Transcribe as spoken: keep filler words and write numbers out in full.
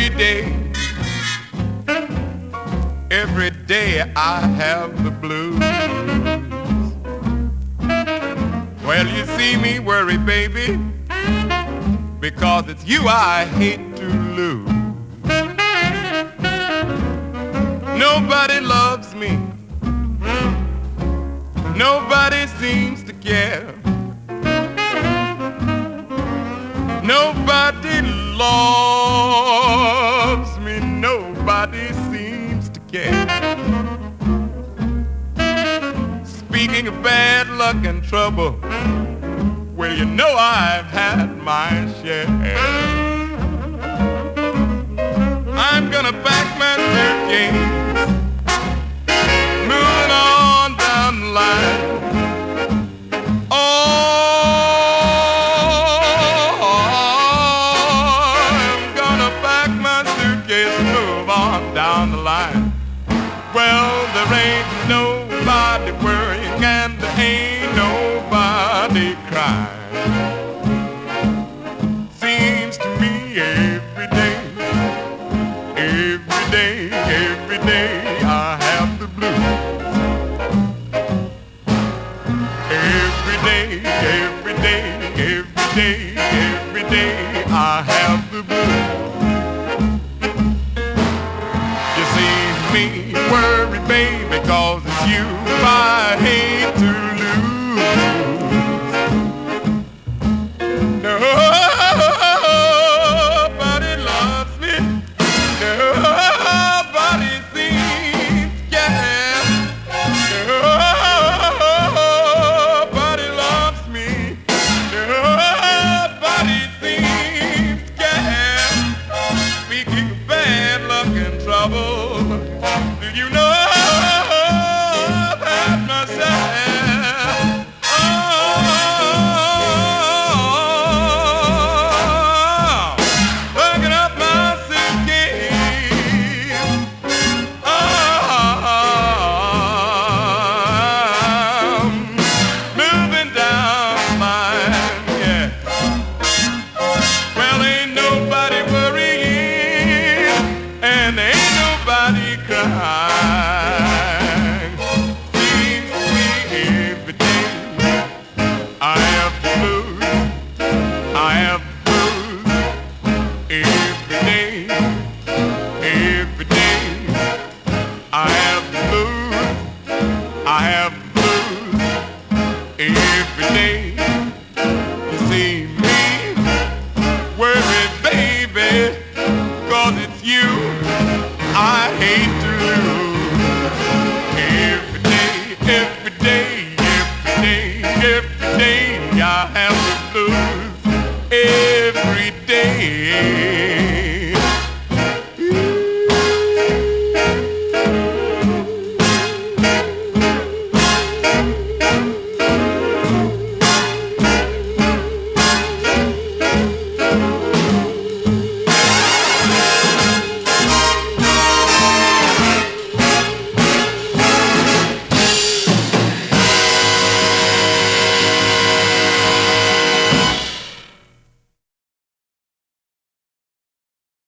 every day, every day I have the blues. Well, you see me worry, baby, because it's you I hate to lose. Nobody loves me, nobody seems to care. Nobody loves me, nobody seems to care. Speaking of bad luck and trouble, well, you know I've had my share. I'm gonna pack my suitcase, moving on down the line. Oh, down the line. Well, there ain't nobody worrying and there ain't nobody crying. Seems to me every day, every day, every day I have the blues. Every day, every day, every day, every day I have the blues. Me worry, baby, cause it's you I hate to lose. Nobody loves me, nobody seems to care. Nobody loves me, nobody seems to care. Speaking of bad luck and trouble, you know I've had myself, oh, packing up my suitcase, oh, moving down the line, yeah. Well, ain't nobody worrying and ain't nobody crying. Every day, you see me worry, baby, cause it's you I hate to